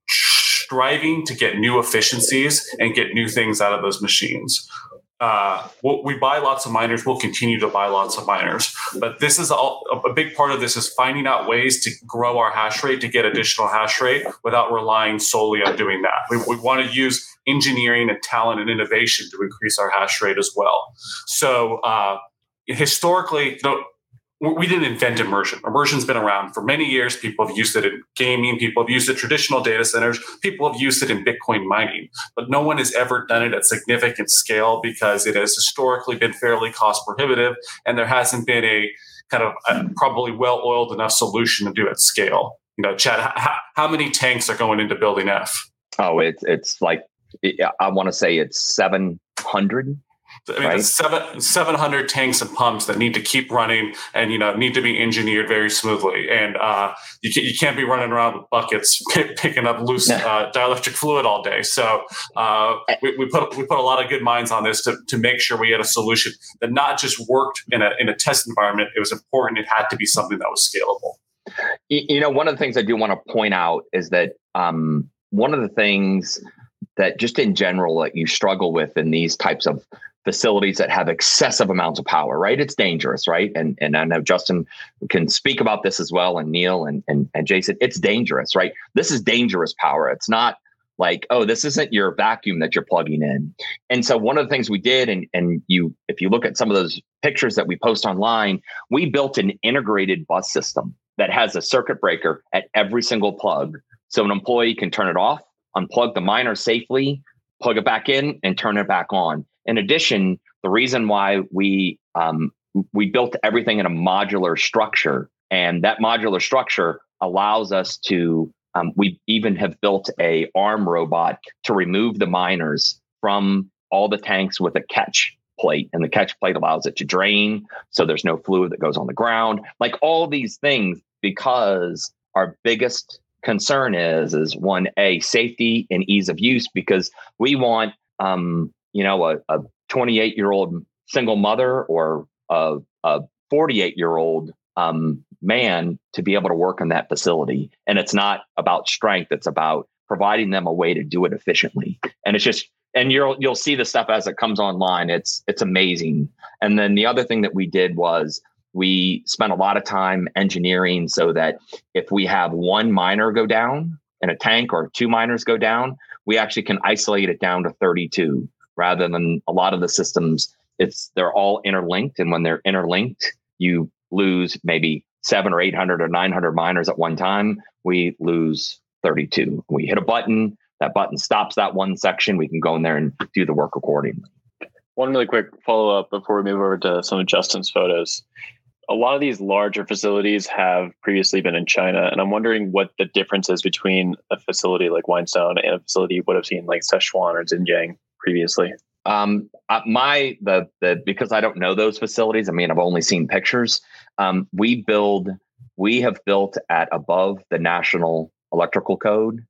striving to get new efficiencies and get new things out of those machines. Uh, we'll, we buy lots of miners. We'll continue to buy lots of miners. But this is all, a big part of this is finding out ways to grow our hash rate, to get additional hash rate without relying solely on doing that. We, we want to use engineering and talent and innovation to increase our hash rate as well. So uh, historically, you know, we didn't invent immersion. Immersion's been around for many years. People have used it in gaming. People have used it in traditional data centers. People have used it in Bitcoin mining. But no one has ever done it at significant scale because it has historically been fairly cost prohibitive, and there hasn't been a kind of a probably well-oiled enough solution to do it at scale. You know, Chad, how, how many tanks are going into building F? Oh, it's it's like, I want to say it's seven hundred. I mean, right? it's seven, seven hundred tanks and pumps that need to keep running and, you know, need to be engineered very smoothly. And uh, you, can, you can't be running around with buckets p- picking up loose uh, dielectric fluid all day. So uh, we, we put we put a lot of good minds on this to, to make sure we had a solution that not just worked in a in a test environment. It was important. It had to be something that was scalable. You know, one of the things I do want to point out is that um, one of the things that just in general that you struggle with in these types of facilities that have excessive amounts of power, right? It's dangerous, right? And and I know Justin can speak about this as well, and Neil and, and, and Jason, it's dangerous, right? This is dangerous power. It's not like, oh, this isn't your vacuum that you're plugging in. And so one of the things we did, and, and you, if you look at some of those pictures that we post online, we built an integrated bus system that has a circuit breaker at every single plug. So an employee can turn it off, unplug the miner safely, plug it back in, and turn it back on. In addition, the reason why we um, we built everything in a modular structure, and that modular structure allows us to, um, we even have built a arm robot to remove the miners from all the tanks with a catch plate, and the catch plate allows it to drain, so there's no fluid that goes on the ground. Like all these things, because our biggest concern is, is one, A, safety and ease of use, because we want, um, you know, a, a twenty-eight year old single mother or a, a forty-eight year old um, man to be able to work in that facility. And it's not about strength. It's about providing them a way to do it efficiently. And it's just, and you'll, you'll see the stuff as it comes online. It's, it's amazing. And then the other thing that we did was we spent a lot of time engineering so that if we have one miner go down in a tank or two miners go down, we actually can isolate it down to thirty-two. Rather than a lot of the systems, it's they're all interlinked. And when they're interlinked, you lose maybe seven or eight hundred or nine hundred miners at one time. We lose thirty-two. We hit a button, that button stops that one section. We can go in there and do the work accordingly. One really quick follow up before we move over to some of Justin's photos. A lot of these larger facilities have previously been in China, and I'm wondering what the difference is between a facility like Whinstone and a facility you would have seen like Sichuan or Xinjiang previously. Um, uh, my the the because I don't know those facilities. I mean, I've only seen pictures. Um, we build, we have built at above the national electrical code,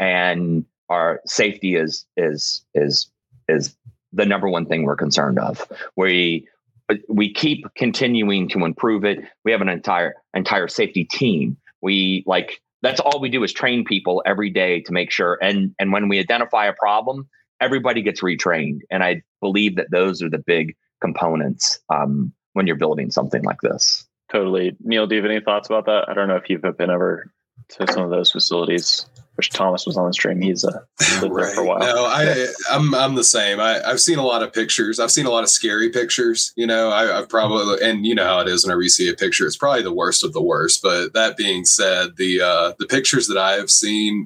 and our safety is is is is the number one thing we're concerned of. We we keep continuing to improve it. We have an entire entire safety team. We like that's all we do is train people every day to make sure. And and when we identify a problem, everybody gets retrained. And I believe that those are the big components um, when you're building something like this. Totally. Neil, do you have any thoughts about that? I don't know if you've been ever to some of those facilities. Wish Thomas was on the stream. He's uh, lived right. there for a while. No, I, I'm I'm the same. I, I've seen a lot of pictures. I've seen a lot of scary pictures. You know, I, I've probably, and you know how it is whenever you see a picture, it's probably the worst of the worst. But that being said, the uh, the pictures that I have seen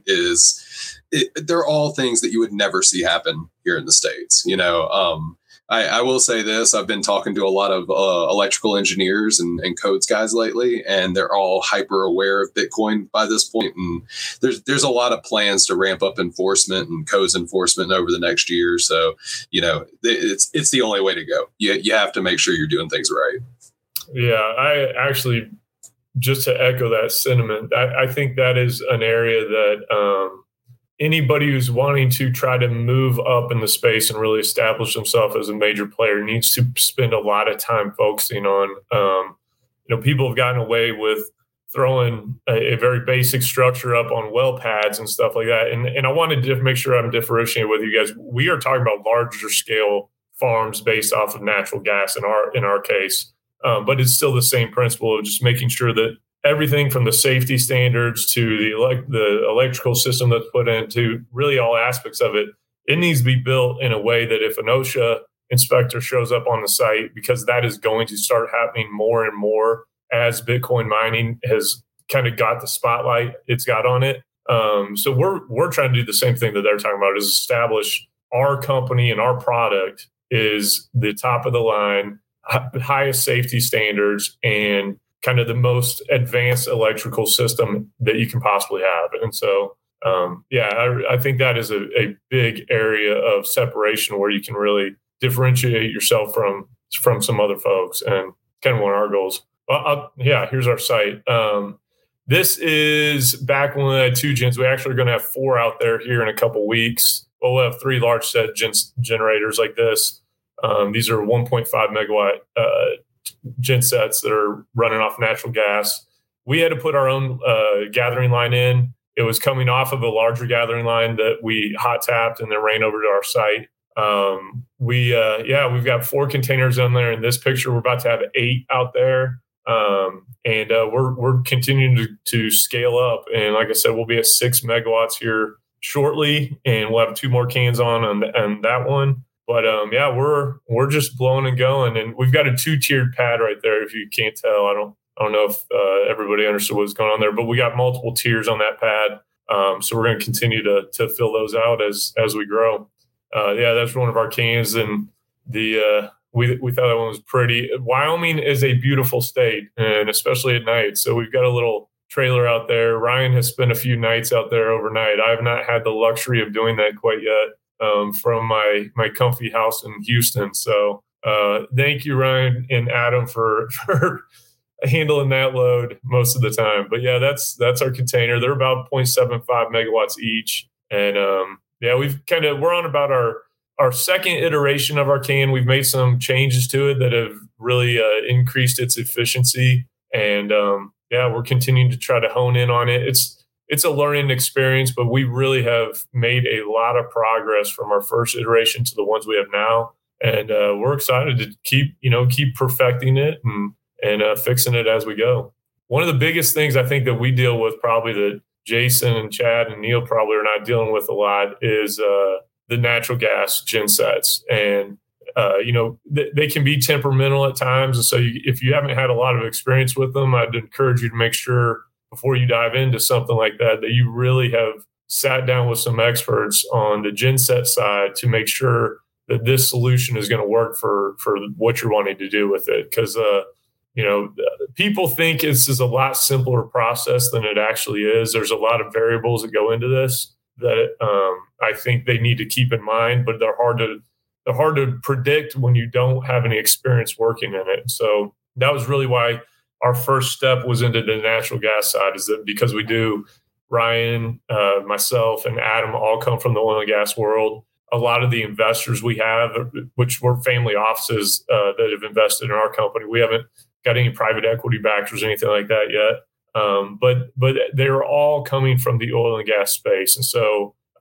is it, they're all things that you would never see happen here in the States. You know, um, I, I will say this. I've been talking to a lot of uh, electrical engineers and, and codes guys lately, and they're all hyper aware of Bitcoin by this point. And there's there's a lot of plans to ramp up enforcement and codes enforcement over the next year. So, you know, it's it's the only way to go. You, you have to make sure you're doing things right. Yeah, I actually, just to echo that sentiment, I, I think that is an area that um, anybody who's wanting to try to move up in the space and really establish themselves as a major player needs to spend a lot of time focusing on, um, you know, people have gotten away with throwing a, a very basic structure up on well pads and stuff like that. And, and I wanted to make sure I'm differentiating with you guys. We are talking about larger scale farms based off of natural gas in our, in our case. Um, but it's still the same principle of just making sure that everything from the safety standards to the elect- the electrical system that's put into really all aspects of it, it needs to be built in a way that if an OSHA inspector shows up on the site, because that is going to start happening more and more as Bitcoin mining has kind of got the spotlight it's got on it. Um, so we're we're trying to do the same thing that they're talking about, is establish our company and our product is the top of the line, highest safety standards, and kind of the most advanced electrical system that you can possibly have. And so, um, yeah, I, I think that is a, a big area of separation where you can really differentiate yourself from from some other folks, and kind of one of our goals. Well, I'll, yeah, here's our site. Um, this is back when we had two gens. We actually are going to have four out there here in a couple weeks. Well, we'll have three large set gen- generators like this. Um, these are one point five megawatt uh, gen sets that are running off natural gas. We had to put our own uh, gathering line in. It was coming off of a larger gathering line that we hot tapped and then ran over to our site. Um, we, uh, yeah, we've got four containers on there. In this picture, we're about to have eight out there. Um, and uh, we're we're continuing to, to scale up. And like I said, we'll be at six megawatts here shortly, and we'll have two more cans on on, on that one. But um, yeah, we're we're just blowing and going, and we've got a two-tiered pad right there. If you can't tell, I don't I don't know if uh, everybody understood what's going on there, but we got multiple tiers on that pad. Um, so we're going to continue to to fill those out as as we grow. Uh, yeah, that's one of our cans, and the uh, we we thought that one was pretty. Wyoming is a beautiful state, and especially at night. So we've got a little trailer out there. Ryan has spent a few nights out there overnight. I have not had the luxury of doing that quite yet. Um, from my my comfy house in Houston. So uh, thank you, Ryan and Adam, for, for handling that load most of the time. But yeah, that's that's our container. They're about zero point seven five megawatts each. And um, yeah, we've kind of, we're on about our, our second iteration of our can. We've made some changes to it that have really uh, increased its efficiency. And um, yeah, we're continuing to try to hone in on it. It's, It's a learning experience, but we really have made a lot of progress from our first iteration to the ones we have now. And uh, we're excited to keep, you know, keep perfecting it and, and uh, fixing it as we go. One of the biggest things I think that we deal with, probably that Jason and Chad and Neil probably are not dealing with a lot, is uh, the natural gas gen sets. And, uh, you know, th- they can be temperamental at times. And so you, if you haven't had a lot of experience with them, I'd encourage you to make sure before you dive into something like that, that you really have sat down with some experts on the genset side to make sure that this solution is going to work for, for what you're wanting to do with it. Because, uh, you know, people think this is a lot simpler process than it actually is. There's a lot of variables that go into this that um, I think they need to keep in mind, but they're hard to they're hard to predict when you don't have any experience working in it. So that was really why our first step was into the natural gas side, is that because we do, Ryan, uh, myself, and Adam all come from the oil and gas world. A lot of the investors we have, which were family offices uh, that have invested in our company, we haven't got any private equity backers or anything like that yet. Um, but but they're all coming from the oil and gas space. And so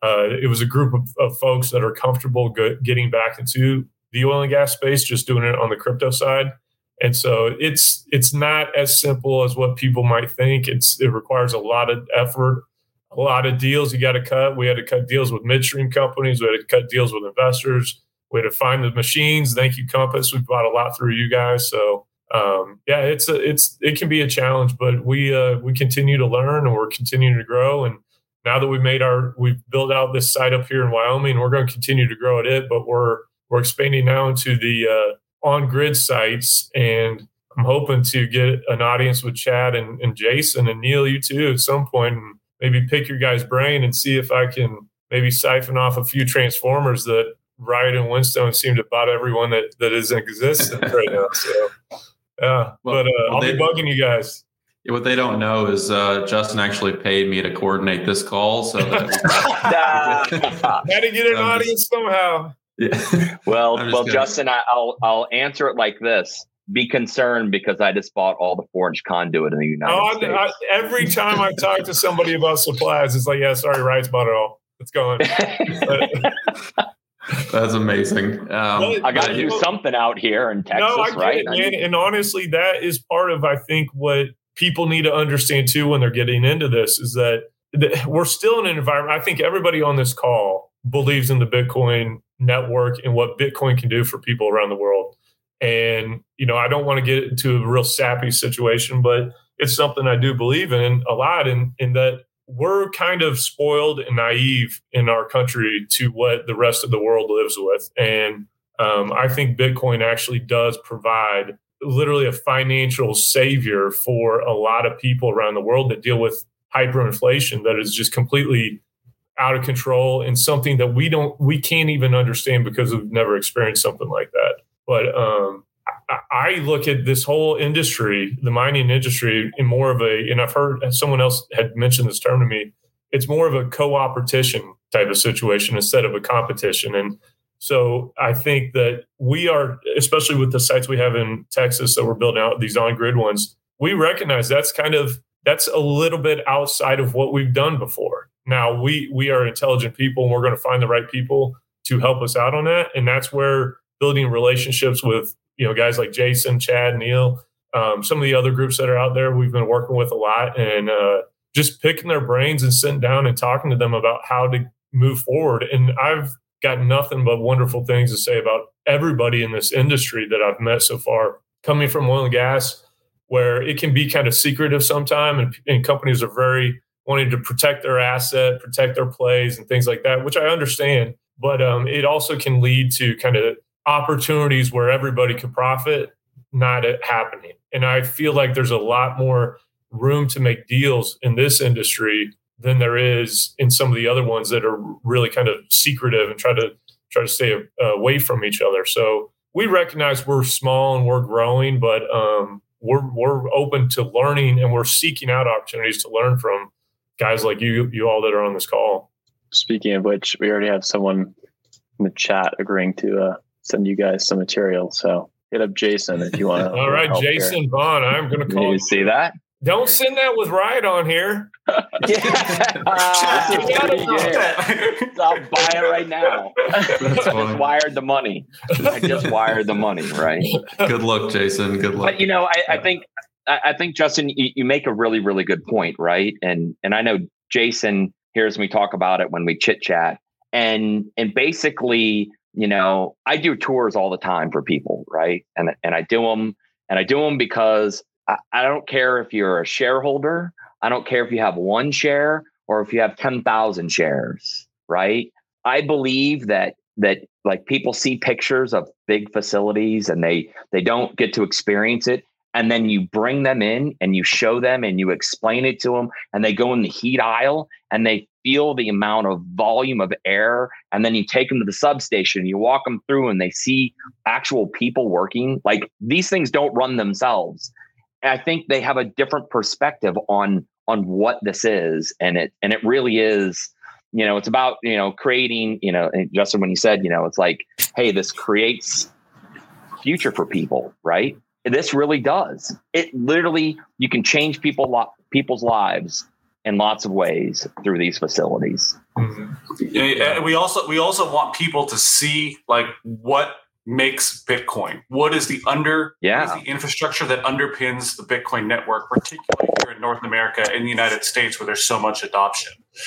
uh, it was a group of, of folks that are comfortable go- getting back into the oil and gas space, just doing it on the crypto side. And so it's it's not as simple as what people might think. It's it requires a lot of effort, a lot of deals you got to cut. We had to cut deals with midstream companies. We had to cut deals with investors. We had to find the machines. Thank you, Compass. We've bought a lot through you guys. So um, yeah, it's a, it's it can be a challenge, but we uh, we continue to learn and we're continuing to grow. And now that we've made our we've built out this site up here in Wyoming, we're going to continue to grow at it. But we're we're expanding now into the uh, on-grid sites, and I'm hoping to get an audience with Chad and, and Jason and Neil, you too, at some point, and maybe pick your guys' brain and see if I can maybe siphon off a few transformers that Riot and Whinstone seem to bot everyone that, that is in existence right now. So, yeah, well, but uh, well, I'll they, be bugging you guys. What they don't know is uh, Justin actually paid me to coordinate this call, so that had to get an um, audience somehow. Yeah. Well, well, gonna... Justin, I, I'll I'll answer it like this: be concerned because I just bought all the four inch conduit in the United oh, States. I, I, every time I talk to somebody about supplies, it's like, yeah, sorry, Riot's bought it all. It's gone. That's amazing. Um, I got to do know, something out here in Texas, no, I get right? It, man. And honestly, that is part of, I think, what people need to understand too when they're getting into this is that, that we're still in an environment. I think everybody on this call believes in the Bitcoin network and what Bitcoin can do for people around the world. And, you know, I don't want to get into a real sappy situation, but it's something I do believe in a lot in, in that we're kind of spoiled and naive in our country to what the rest of the world lives with. And um, I think Bitcoin actually does provide literally a financial savior for a lot of people around the world that deal with hyperinflation that is just completely out of control and something that we don't, we can't even understand because we've never experienced something like that. But um, I, I look at this whole industry, the mining industry, in more of a, and I've heard someone else had mentioned this term to me, it's more of a co-opetition type of situation instead of a competition. And so I think that we are, especially with the sites we have in Texas that we're building out, these on-grid ones, we recognize that's kind of, that's a little bit outside of what we've done before. Now, we we are intelligent people, and we're going to find the right people to help us out on that. And that's where building relationships with, you know, guys like Jason, Chad, Neil, um, some of the other groups that are out there we've been working with a lot, and uh, just picking their brains and sitting down and talking to them about how to move forward. And I've got nothing but wonderful things to say about everybody in this industry that I've met so far, coming from oil and gas, where it can be kind of secretive sometimes, and, and companies are very wanting to protect their asset, protect their plays and things like that, which I understand. But um, it also can lead to kind of opportunities where everybody could profit, not it happening. And I feel like there's a lot more room to make deals in this industry than there is in some of the other ones that are really kind of secretive and try to try to stay uh, away from each other. So we recognize we're small and we're growing, but um, we're we're open to learning, and we're seeking out opportunities to learn from guys like you, you all that are on this call. Speaking of which, we already have someone in the chat agreeing to uh, send you guys some material. So hit up Jason if you want to. All right, Jason here. Vaughn, I'm going to call you. See that? Don't send that with Riot on here. Yeah. uh, I'll buy it right now. I just wired the money. I just wired the money, right? Good luck, Jason. Good luck. But, you know, I, I think, I think, Justin, you, you make a really, really good point, right? And and I know Jason hears me talk about it when we chit chat. And and basically, you know, I do tours all the time for people, right? And and I do them, and I do them because I, I don't care if you're a shareholder. I don't care if you have one share or if you have ten thousand shares, right? I believe that that like people see pictures of big facilities and they they don't get to experience it. And then you bring them in and you show them and you explain it to them, and they go in the heat aisle and they feel the amount of volume of air. And then you take them to the substation, you walk them through and they see actual people working. Like, these things don't run themselves. And I think they have a different perspective on, on what this is. And it, and it really is, you know, it's about, you know, creating, you know, and Justin, when you said, you know, it's like, hey, this creates future for people, right? This really does. It literally, you can change people people's lives in lots of ways through these facilities. Mm-hmm. Yeah, we also we also want people to see like what makes Bitcoin. What is the under yeah. what is the infrastructure that underpins the Bitcoin network, particularly here in North America and the United States, where there's so much adoption.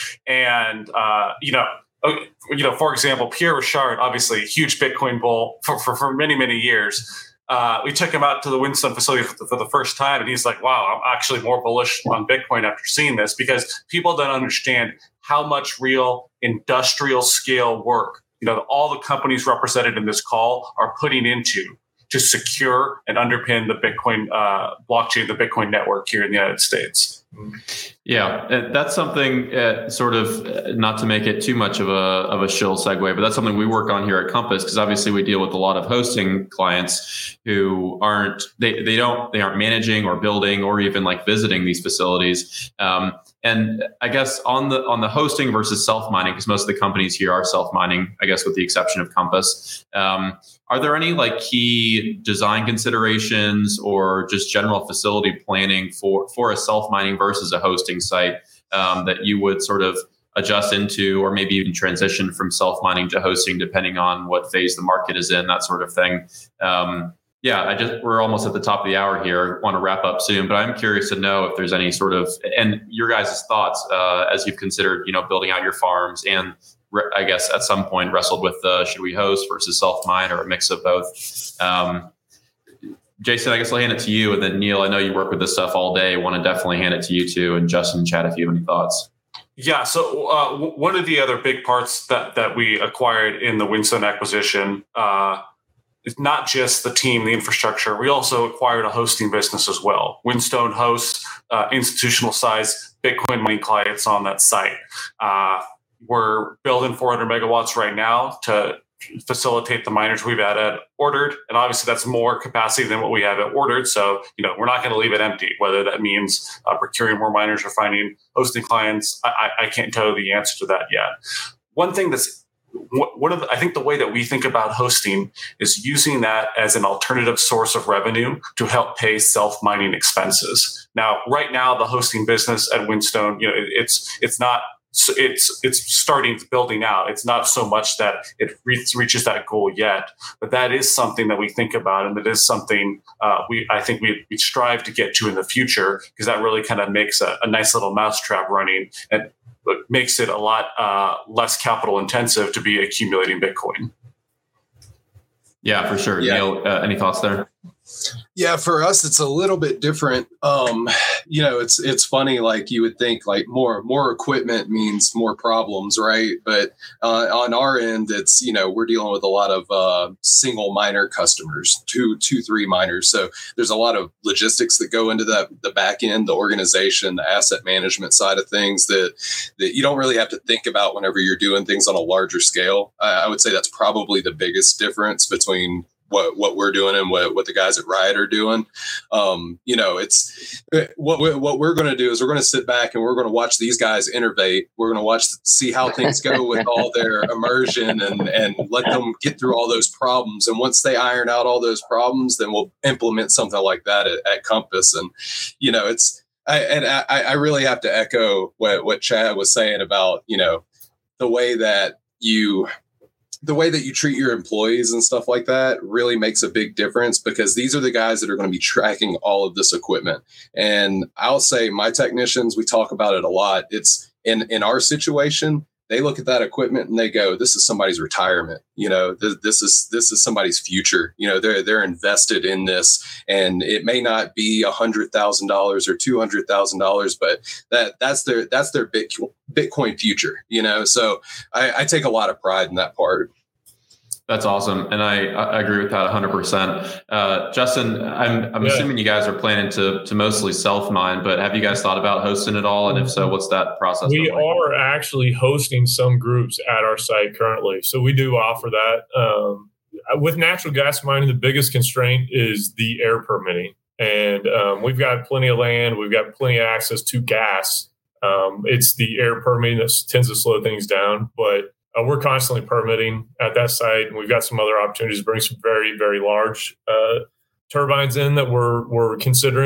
And uh, you know, you know, for example, Pierre Rochard, obviously a huge Bitcoin bull for, for, for many many years. Uh, we took him out to the Whinstone facility for the, for the first time, and he's like, "Wow, I'm actually more bullish on Bitcoin after seeing this," because people don't understand how much real industrial scale work, you know, all the companies represented in this call are putting into to secure and underpin the Bitcoin uh, blockchain, the Bitcoin network here in the United States. Yeah, that's something uh, sort of uh, not to make it too much of a of a shill segue, but that's something we work on here at Compass, because obviously we deal with a lot of hosting clients who aren't they they don't they aren't managing or building or even like visiting these facilities. Um, and I guess on the on the hosting versus self mining, because most of the companies here are self mining, I guess with the exception of Compass. Um, Are there any like key design considerations or just general facility planning for, for a self-mining versus a hosting site um, that you would sort of adjust into, or maybe even transition from self-mining to hosting, depending on what phase the market is in, that sort of thing? Um, yeah, I just we're almost at the top of the hour here. I want to wrap up soon, but I'm curious to know if there's any sort of, and your guys' thoughts uh, as you've considered, you know, building out your farms and I guess at some point wrestled with uh, should we host versus self-mine or a mix of both. Um, Jason, I guess I'll hand it to you. And then Neil, I know you work with this stuff all day. I want to definitely hand it to you too. And Justin, Chad, if you have any thoughts. Yeah. So uh, w- one of the other big parts that, that we acquired in the Whinstone acquisition uh, is not just the team, the infrastructure. We also acquired a hosting business as well. Whinstone hosts uh, institutional size Bitcoin mining clients on that site. Uh, We're building four hundred megawatts right now to facilitate the miners we've had ordered. And obviously that's more capacity than what we have ordered. So, you know, we're not going to leave it empty, whether that means uh, procuring more miners or finding hosting clients. I, I can't tell you the answer to that yet. One thing that's one of the, I think the way that we think about hosting is using that as an alternative source of revenue to help pay self-mining expenses. Now, right now, the hosting business at Whinstone, you know, it, it's it's not So it's it's starting building out. It's not so much that it re- reaches that goal yet, but that is something that we think about, and that is something uh, we I think we, we strive to get to in the future, because that really kind of makes a, a nice little mousetrap running and makes it a lot uh, less capital intensive to be accumulating Bitcoin. Yeah, for sure. Yeah. Neil, uh, any thoughts there? Yeah, for us, it's a little bit different. Um, you know, it's it's funny. Like you would think, like more more equipment means more problems, right? But uh, on our end, it's you know we're dealing with a lot of uh, single miner customers, two two three miners. So there's a lot of logistics that go into that, the back end, the organization, the asset management side of things that that you don't really have to think about whenever you're doing things on a larger scale. I, I would say that's probably the biggest difference between what what we're doing and what, what the guys at Riot are doing. Um, you know, it's what, what we're going to do is we're going to sit back and we're going to watch these guys innovate. We're going to watch, see how things go with all their immersion and, and let them get through all those problems. And once they iron out all those problems, then we'll implement something like that at, at Compass. And, you know, it's, I, and I, I really have to echo what, what Chad was saying about, you know, the way that you, the way that you treat your employees and stuff like that really makes a big difference, because these are the guys that are going to be tracking all of this equipment. And I'll say my technicians, we talk about it a lot. It's in, in our situation, they look at that equipment and they go, this is somebody's retirement. You know, th- this is, this is somebody's future. You know, they're, they're invested in this, and it may not be a hundred thousand dollars or two hundred thousand dollars, but that that's their, that's their Bitcoin future, you know? So I, I take a lot of pride in that part. That's awesome. And I, I agree with that one hundred percent. Uh, Justin, I'm, I'm yeah. assuming you guys are planning to to mostly self-mine, but have you guys thought about hosting at all? And if so, what's that process? We like? are actually hosting some groups at our site currently. So we do offer that. Um, with natural gas mining, the biggest constraint is the air permitting. And um, we've got plenty of land. We've got plenty of access to gas. Um, it's the air permitting that tends to slow things down. But Uh, we're constantly permitting at that site, and we've got some other opportunities to bring some very, very large uh, turbines in that we're we're considering.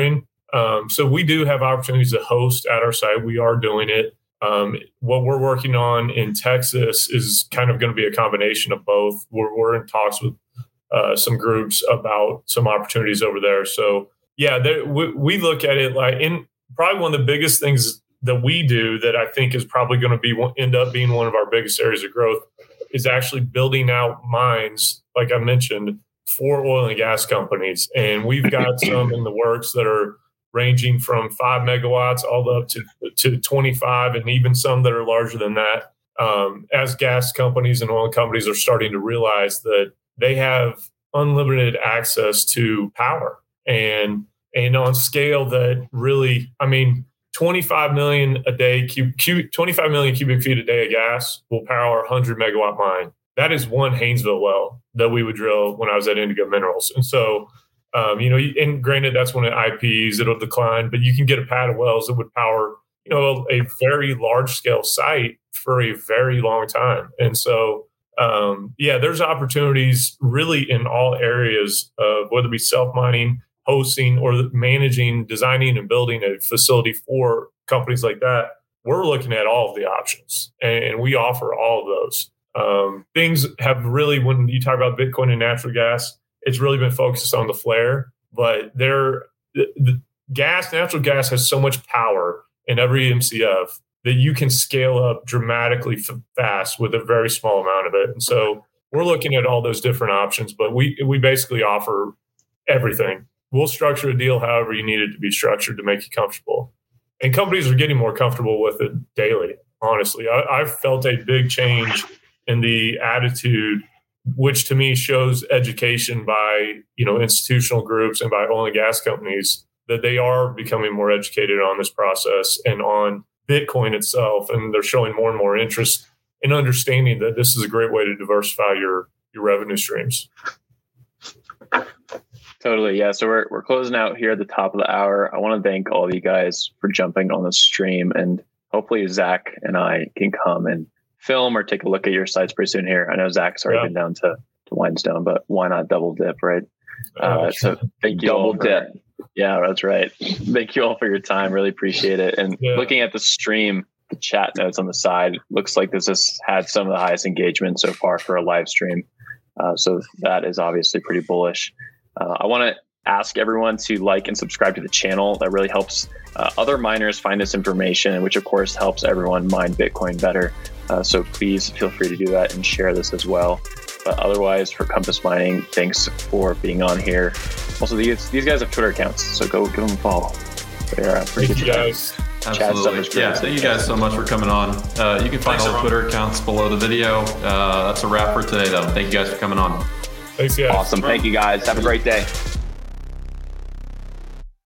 Um, so we do have opportunities to host at our site. We are doing it. Um, what we're working on in Texas is kind of going to be a combination of both. We're, we're in talks with uh, some groups about some opportunities over there. So yeah, there, we, we look at it like in probably one of the biggest things that we do that I think is probably going to be end up being one of our biggest areas of growth is actually building out mines, like I mentioned, for oil and gas companies. And we've got some in the works that are ranging from five megawatts all up to, to twenty-five, and even some that are larger than that. Um, as gas companies and oil companies are starting to realize that they have unlimited access to power and, and on scale that really, I mean, twenty-five million a day, cube, cube, twenty-five million cubic feet a day of gas will power a one hundred megawatt mine. That is one Haynesville well that we would drill when I was at Indigo Minerals. And so, um, you know, and granted, that's when it I Ps, it'll decline, but you can get a pad of wells that would power, you know, a, a very large scale site for a very long time. And so, um, yeah, there's opportunities really in all areas of whether it be self-mining, hosting, or managing, designing, and building a facility for companies like that. We're looking at all of the options, and, and we offer all of those. Um, things have really, when you talk about Bitcoin and natural gas, it's really been focused on the flare, but there, the, the gas, natural gas has so much power in every M C F that you can scale up dramatically f- fast with a very small amount of it. And so we're looking at all those different options, but we, we basically offer everything. We'll structure a deal however you need it to be structured to make you comfortable. And companies are getting more comfortable with it daily, honestly. I, I've felt a big change in the attitude, which to me shows education by, you know, institutional groups and by oil and gas companies, that they are becoming more educated on this process and on Bitcoin itself. And they're showing more and more interest in understanding that this is a great way to diversify your, your revenue streams. Totally. Yeah. So we're, we're closing out here at the top of the hour. I want to thank all of you guys for jumping on the stream, and hopefully Zach and I can come and film or take a look at your sites pretty soon here. I know Zach's already yeah. been down to, to Whinstone, but why not double dip, right? Uh, uh, so thank you double all for, dip. Yeah, that's right. Thank you all for your time. Really appreciate it. And yeah. looking at the stream, the chat notes on the side, looks like this has had some of the highest engagement so far for a live stream. Uh, so that is obviously pretty bullish. Uh, I want to ask everyone to like and subscribe to the channel. That really helps uh, other miners find this information, which of course helps everyone mine Bitcoin better. Uh, so please feel free to do that and share this as well. But otherwise, for Compass Mining, thanks for being on here. Also, these these guys have Twitter accounts, so go give them a follow. They're uh, pretty thank good guys. Absolutely. Yeah, thank you guys so much for coming on. Uh, you can find thanks, all the Twitter accounts below the video. Uh, that's a wrap for today, though. Thank you guys for coming on. Thanks, guys. Awesome. Thank you, guys. Have a great day.